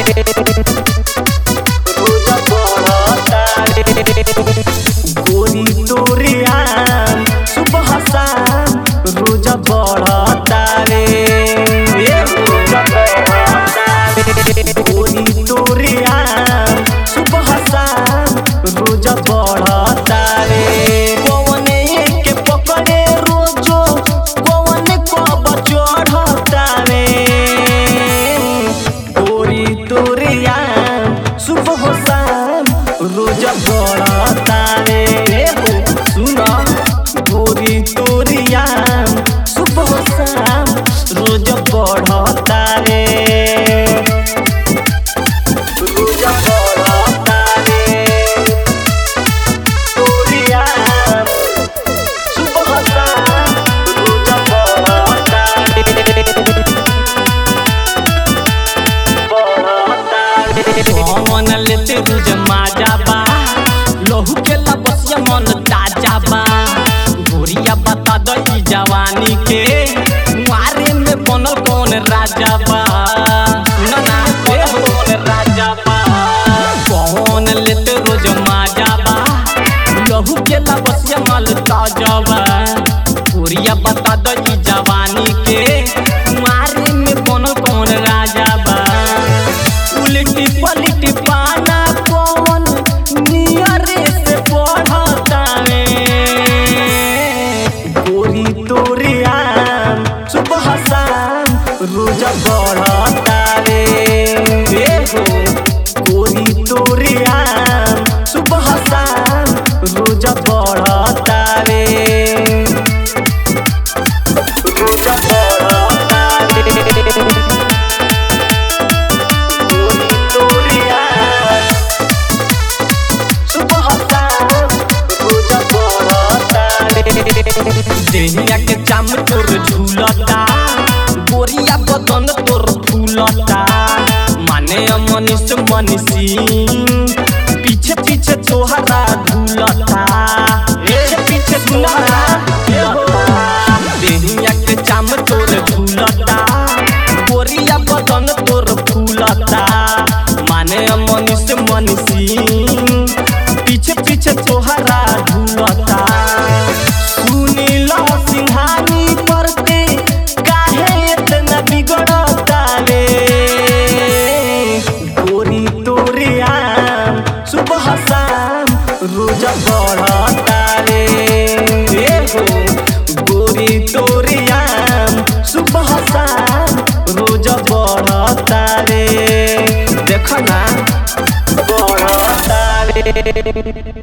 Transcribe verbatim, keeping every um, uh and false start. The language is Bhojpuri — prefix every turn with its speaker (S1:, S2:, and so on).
S1: रोज बढ़ता रे गोरी तोरिया सुबह शाम रोज बढ़ता रे रोज बढ़ता रे गोरी तोरिया सुबह शाम रोज बढ़ता रे कौने के पकड़े रोजो कौने कब चढ़ता रे गोरी तोरिया सुबह शाम रोज बढ़ता रे सुन गोरी तोरिया सुबह शाम रोज बढ़ता रे रोज बढ़ता रे तोरिया सुबह शाम रोज बढ़ता रे बढ़ता रे कौन लेते रोज माजा बा लहू के लबसिया मन ताजा बा गोरिया बता दई जवानी के मारे में बनल कौन राजा बा सुना ना कौन राजा बा कौन लेते रोज माजा बा लहू के लबसिया मन ताजा बा गोरिया बता दई जवानी के मारे में बनल कौन राजा बा उल्टी पलटी पाना कौन नियरे से पढ़ता रे गोरी तोरिया सुबह शाम रोज बढ़ता रे हो गोरी तोरिया सुबह शाम रोज बढ़ता रे रोज बढ़ता रे देहिया के चाम तोर झूलता गोरिया बदन तोर फूलता माने मनीष मनीषी पीछे पीछे तोहरा धूलता पीछे पीछे तोहरा देहिया के चाम तोर झूलता गोरिया बदन तोर फूलता माने मनीष मनीषी पीछे पीछे तोहरा धूलता सिंहानी परते काहे इतना बिगड़ता रे गोरी तोरिया सुबह शाम रोज बढ़ता रे हो गोरी तोरिया सुबह शाम रोज बढ़ता रे देखना बढ़ता रे।